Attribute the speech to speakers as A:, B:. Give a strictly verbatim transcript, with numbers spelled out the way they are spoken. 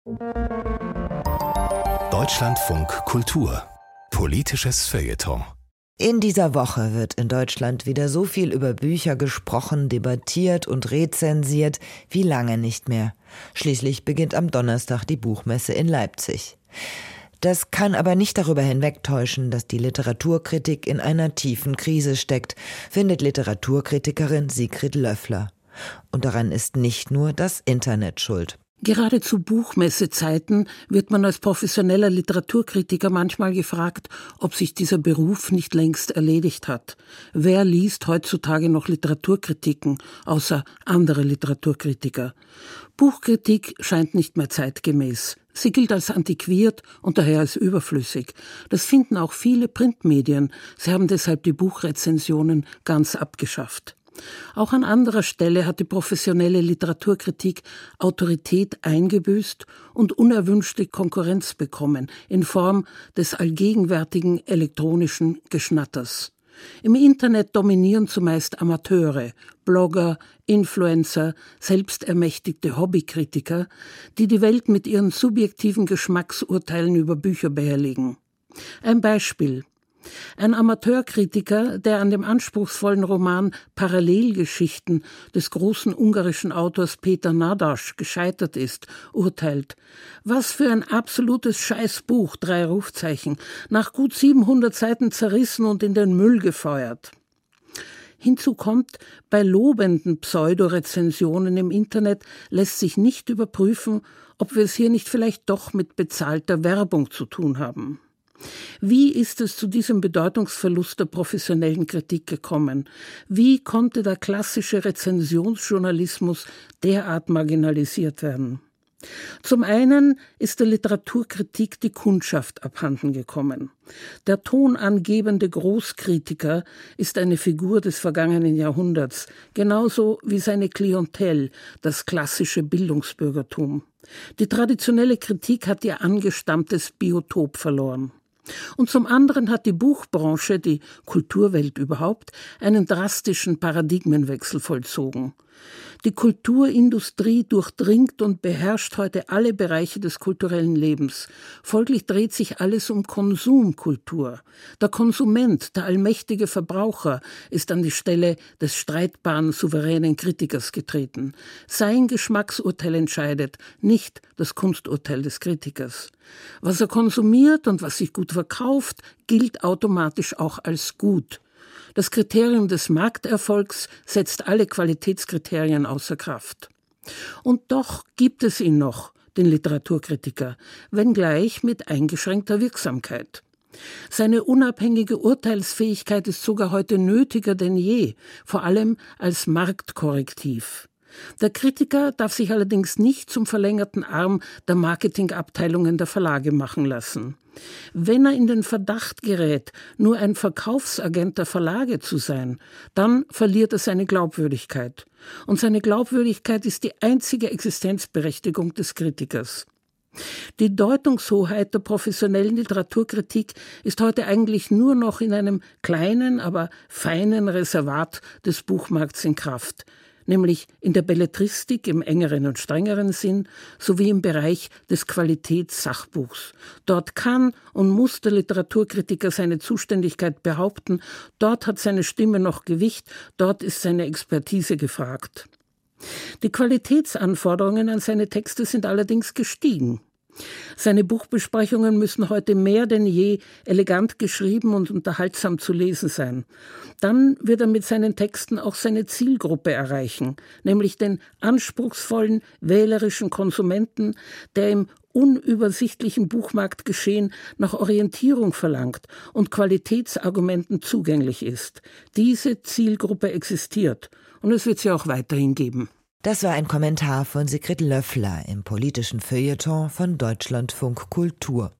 A: Deutschlandfunk Kultur. Politisches Feuilleton.
B: In dieser Woche wird in Deutschland wieder so viel über Bücher gesprochen, debattiert und rezensiert wie lange nicht mehr. Schließlich beginnt am Donnerstag die Buchmesse in Leipzig. Das kann aber nicht darüber hinwegtäuschen, dass die Literaturkritik in einer tiefen Krise steckt, findet Literaturkritikerin Sigrid Löffler. Und daran ist nicht nur das Internet schuld.
C: Gerade zu Buchmessezeiten wird man als professioneller Literaturkritiker manchmal gefragt, ob sich dieser Beruf nicht längst erledigt hat. Wer liest heutzutage noch Literaturkritiken, außer andere Literaturkritiker? Buchkritik scheint nicht mehr zeitgemäß. Sie gilt als antiquiert und daher als überflüssig. Das finden auch viele Printmedien. Sie haben deshalb die Buchrezensionen ganz abgeschafft. Auch an anderer Stelle hat die professionelle Literaturkritik Autorität eingebüßt und unerwünschte Konkurrenz bekommen in Form des allgegenwärtigen elektronischen Geschnatters. Im Internet dominieren zumeist Amateure, Blogger, Influencer, selbstermächtigte Hobbykritiker, die die Welt mit ihren subjektiven Geschmacksurteilen über Bücher behelligen. Ein Beispiel. Ein Amateurkritiker, der an dem anspruchsvollen Roman Parallelgeschichten des großen ungarischen Autors Péter Nádas gescheitert ist, urteilt: Was für ein absolutes Scheißbuch, drei Rufzeichen, nach gut siebenhundert Seiten zerrissen und in den Müll gefeuert. Hinzu kommt, bei lobenden Pseudorezensionen im Internet lässt sich nicht überprüfen, ob wir es hier nicht vielleicht doch mit bezahlter Werbung zu tun haben. Wie ist es zu diesem Bedeutungsverlust der professionellen Kritik gekommen? Wie konnte der klassische Rezensionsjournalismus derart marginalisiert werden? Zum einen ist der Literaturkritik die Kundschaft abhanden gekommen. Der tonangebende Großkritiker ist eine Figur des vergangenen Jahrhunderts, genauso wie seine Klientel, das klassische Bildungsbürgertum. Die traditionelle Kritik hat ihr angestammtes Biotop verloren. Und zum anderen hat die Buchbranche, die Kulturwelt überhaupt, einen drastischen Paradigmenwechsel vollzogen. Die Kulturindustrie durchdringt und beherrscht heute alle Bereiche des kulturellen Lebens. Folglich dreht sich alles um Konsumkultur. Der Konsument, der allmächtige Verbraucher, ist an die Stelle des streitbaren, souveränen Kritikers getreten. Sein Geschmacksurteil entscheidet, nicht das Kunsturteil des Kritikers. Was er konsumiert und was sich gut verkauft, gilt automatisch auch als gut. Das Kriterium des Markterfolgs setzt alle Qualitätskriterien außer Kraft. Und doch gibt es ihn noch, den Literaturkritiker, wenngleich mit eingeschränkter Wirksamkeit. Seine unabhängige Urteilsfähigkeit ist sogar heute nötiger denn je, vor allem als Marktkorrektiv. Der Kritiker darf sich allerdings nicht zum verlängerten Arm der Marketingabteilungen der Verlage machen lassen. Wenn er in den Verdacht gerät, nur ein Verkaufsagent der Verlage zu sein, dann verliert er seine Glaubwürdigkeit. Und seine Glaubwürdigkeit ist die einzige Existenzberechtigung des Kritikers. Die Deutungshoheit der professionellen Literaturkritik ist heute eigentlich nur noch in einem kleinen, aber feinen Reservat des Buchmarkts in Kraft, nämlich in der Belletristik im engeren und strengeren Sinn sowie im Bereich des Qualitätssachbuchs. Dort kann und muss der Literaturkritiker seine Zuständigkeit behaupten, dort hat seine Stimme noch Gewicht, dort ist seine Expertise gefragt. Die Qualitätsanforderungen an seine Texte sind allerdings gestiegen. Seine Buchbesprechungen müssen heute mehr denn je elegant geschrieben und unterhaltsam zu lesen sein. Dann wird er mit seinen Texten auch seine Zielgruppe erreichen, nämlich den anspruchsvollen, wählerischen Konsumenten, der im unübersichtlichen Buchmarktgeschehen nach Orientierung verlangt und Qualitätsargumenten zugänglich ist. Diese Zielgruppe existiert und es wird sie auch weiterhin geben.
B: Das war ein Kommentar von Sigrid Löffler im politischen Feuilleton von Deutschlandfunk Kultur.